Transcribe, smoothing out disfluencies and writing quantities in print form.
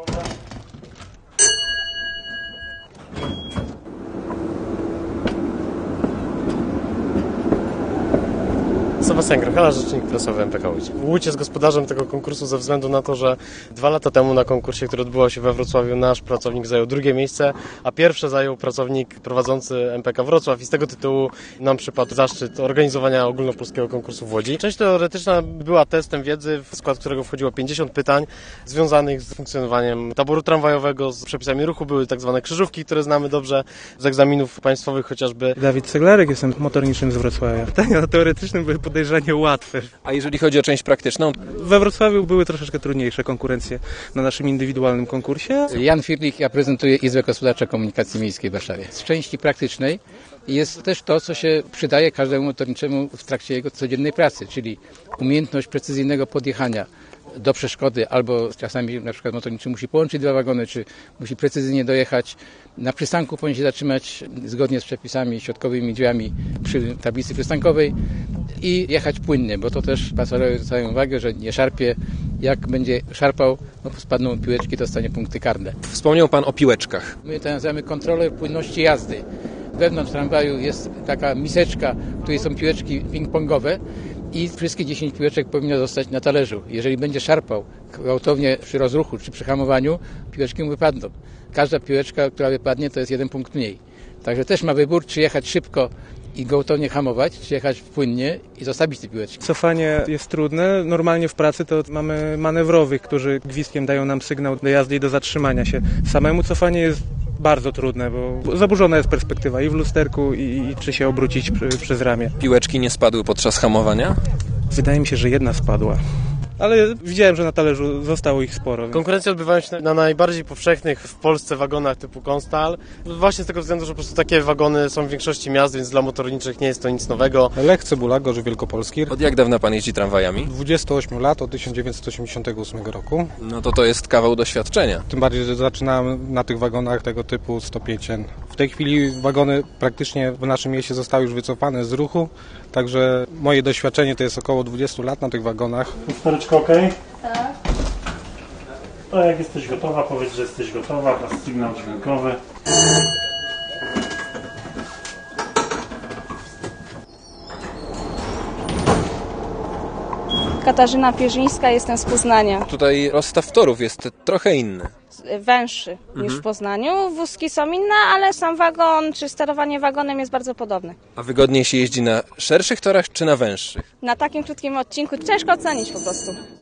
Sebastian Grochala, rzecznik prasowy MPK Łódź. Łódź jest gospodarzem tego konkursu ze względu na to, że 2 lata temu na konkursie, który odbywał się we Wrocławiu, nasz pracownik zajął 2. miejsce, a pierwsze zajął pracownik prowadzący MPK Wrocław i z tego tytułu nam przypadł zaszczyt organizowania ogólnopolskiego konkursu w Łodzi. Część teoretyczna była testem wiedzy, w skład którego wchodziło 50 pytań związanych z funkcjonowaniem taboru tramwajowego, z przepisami ruchu. Były tak zwane krzyżówki, które znamy dobrze z egzaminów państwowych chociażby. Dawid Ceglarek, jestem motorniczym z Wrocławia. Pytania teoretyczne były podejrzanie łatwe. A jeżeli chodzi o część praktyczną? We Wrocławiu były troszeczkę trudniejsze konkurencje na naszym indywidualnym konkursie. Jan Firlich, ja prezentuję Izbę Gospodarczą Komunikacji Miejskiej w Warszawie. Z części praktycznej jest też to, co się przydaje każdemu motorniczemu w trakcie jego codziennej pracy, czyli umiejętność precyzyjnego podjechania do przeszkody, albo czasami na przykład motorniczy musi połączyć 2 wagony, czy musi precyzyjnie dojechać. Na przystanku powinien się zatrzymać zgodnie z przepisami środkowymi drzwiami przy tablicy przystankowej i jechać płynnie, bo to też pasażerowie zwracają uwagę, że nie szarpie. Jak będzie szarpał, spadną piłeczki, dostanie punkty karne. Wspomniał Pan o piłeczkach. My to nazywamy kontrolę płynności jazdy. Wewnątrz tramwaju jest taka miseczka, w której są piłeczki ping-pongowe i wszystkie 10 piłeczek powinno zostać na talerzu. Jeżeli będzie szarpał gwałtownie przy rozruchu czy przy hamowaniu, piłeczki mu wypadną. Każda piłeczka, która wypadnie, to jest 1 punkt mniej. Także też ma wybór, czy jechać szybko i gwałtownie hamować, czy jechać płynnie i zostawić te piłeczki. Cofanie jest trudne. Normalnie w pracy to mamy manewrowych, którzy gwizdkiem dają nam sygnał do jazdy i do zatrzymania się. Samemu cofanie jest bardzo trudne, bo zaburzona jest perspektywa i w lusterku, i czy się obrócić przez ramię. Piłeczki nie spadły podczas hamowania? Wydaje mi się, że jedna spadła. Ale widziałem, że na talerzu zostało ich sporo. Konkurencje odbywają się na najbardziej powszechnych w Polsce wagonach typu Konstal. Właśnie z tego względu, że po prostu takie wagony są w większości miast, więc dla motorniczych nie jest to nic nowego. Lech Cebula, Gorzów Wielkopolski. Od jak dawna Pan jeździ tramwajami? 28 lat, od 1988 roku. No to jest kawał doświadczenia. Tym bardziej, że zaczynałem na tych wagonach tego typu 105. W tej chwili wagony praktycznie w naszym mieście zostały już wycofane z ruchu, także moje doświadczenie to jest około 20 lat na tych wagonach. Lustereczko ok? Tak. To jak jesteś gotowa, powiedz, że jesteś gotowa, to sygnał dźwiękowy. Katarzyna Pierzyńska, jestem z Poznania. Tutaj rozstaw torów jest trochę inny. Węższy niż w Poznaniu. Wózki są inne, ale sam wagon czy sterowanie wagonem jest bardzo podobne. A wygodniej się jeździ na szerszych torach czy na węższych? Na takim krótkim odcinku ciężko ocenić po prostu.